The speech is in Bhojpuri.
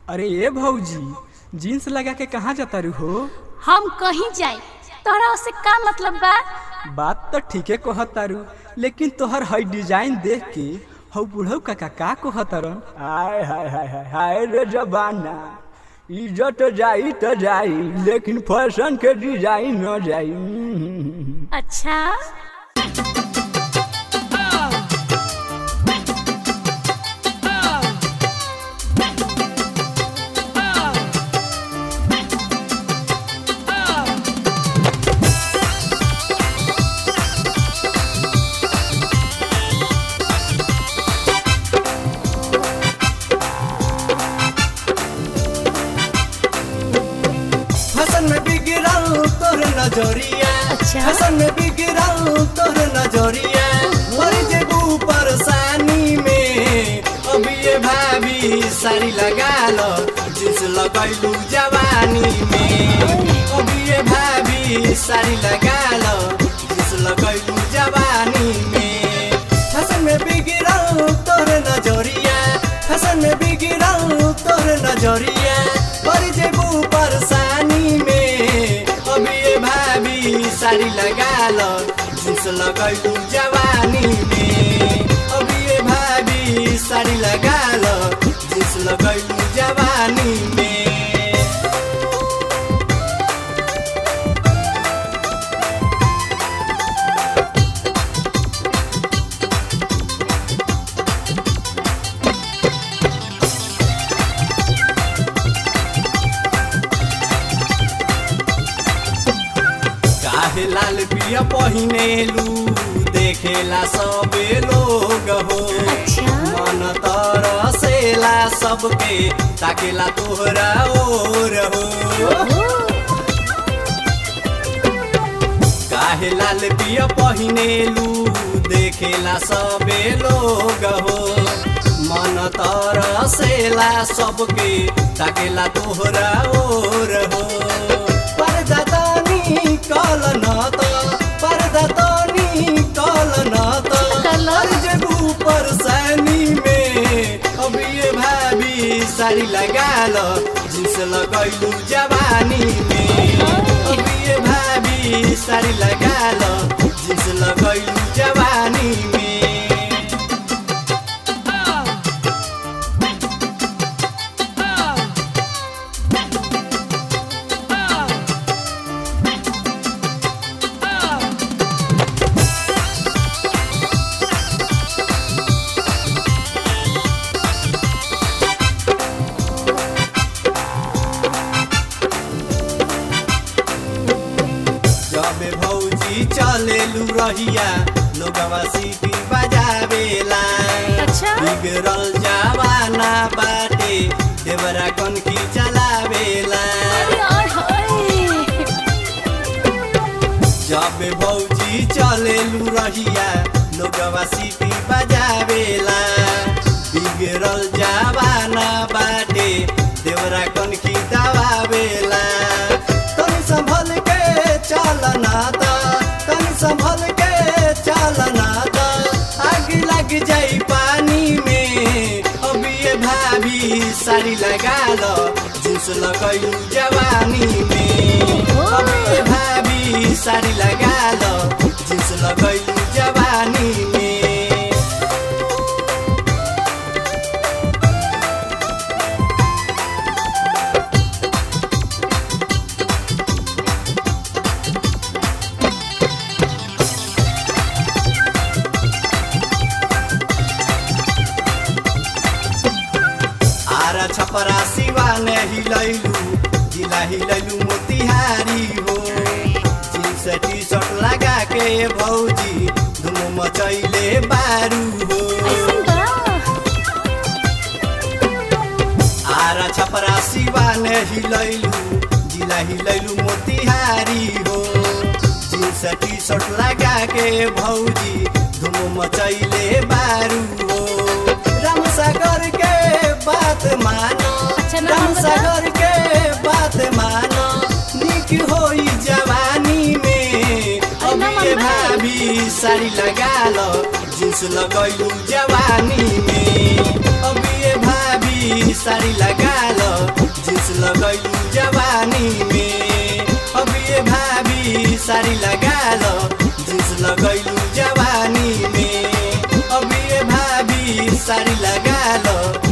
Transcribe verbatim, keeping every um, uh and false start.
अरे ए भौजी, जीन्स लगा के कहाँ जाता रू हो? हम कहीं जाए तोहरा से का मतलब बा? बात तो ठीके कहतारू, लेकिन तोहर हई डिजाइन देख के हौ बुढ़ऊ काका का कहतरन। हाय हाय हाय हाय हाय रे जबाना, इज्जत जाई तो जाई लेकिन फैशन के डिजाइन न जाई। अच्छा में बिगड़ल तोर नजरिया, अच्छा हसन में बिगड़ल तोर नजरिया, मर जेबू परेशानी में। अभी ये भाभी साड़ी लगा लो, जींस लगैलू जवानी में। अभी ये भाभी साड़ी लगा लो, जींस लगैलू जवानी में। हसन में बिगड़ल तोर नजरिया, हसन में बिगड़ल तोर नजरिया, मर जेबू परेशानी में। अभी ये भाभी साड़ी लगा लो, जींस लगैलू जवानी में। अभी ये भाभी साड़ी लगा लो, जींस लगैलू जवानी में। काहे लाल पिया पहिनेलू, देखेला सबे लोग हो। अच्छा मन तरसेला सबके, ताकेला तोहरा ओर हो। काहे लाल पिया पहिनेलू, देखेला सबे लोग हो। मन तरसेला सबके, ताकेला तोहरा ओर हो। पर्दा तनी कल न त, पर्दा तनी कल न त, मर जेबू परेशानी में। अभी ये भाभी साड़ी लगा लो, जींस लगैलू जवानी में। अभी ये भाभी साड़ी लगा लो, जींस लगैलू जवानी में। जबे भौजी चलेलू रहिया, लोगवा सीटी बजावेला। अच्छा बिगड़ल जवाना बाटे, देवरा कनकी चलावेला। जबे भौजी चलेलू रहिया, लोगवा सीटी बजावेला। बिगड़ल जवाना बाटे, देवरा कनकी दबावेला। तनी संभल के चलना ता, तनी संभल के चलना ता, आग लग जाई पानी में। अभी ये भाभी साड़ी लगा लो, जींस लगैलू जवानी में। अभी ये भाभी साड़ी लगा लो, जींस लगैलू जवानी में। छपरा सिवा ने हिलैलू, जिला हिलैलू मोतिहारी हो। जींस टी शर्ट लगा के भौजी धूम मचैले बारू हो। आरा छपरा सिवा ने हिलैलू, जिला हिलैलू मोतिहारी हो। जींस टी शर्ट लगा के भौजी धूम मचैले बारू हो। राम सागर के बात मानो, राम सागर के बात मानो, निक होई जवानी में। अभी ये भाभी साड़ी लगा लो, जींस लगैलू जवानी में। अभी ये भाभी साड़ी लगा लो, भाभी साड़ी लगा लो जींस लगैलू जवानी में। अब ये भाभी साड़ी लगा लो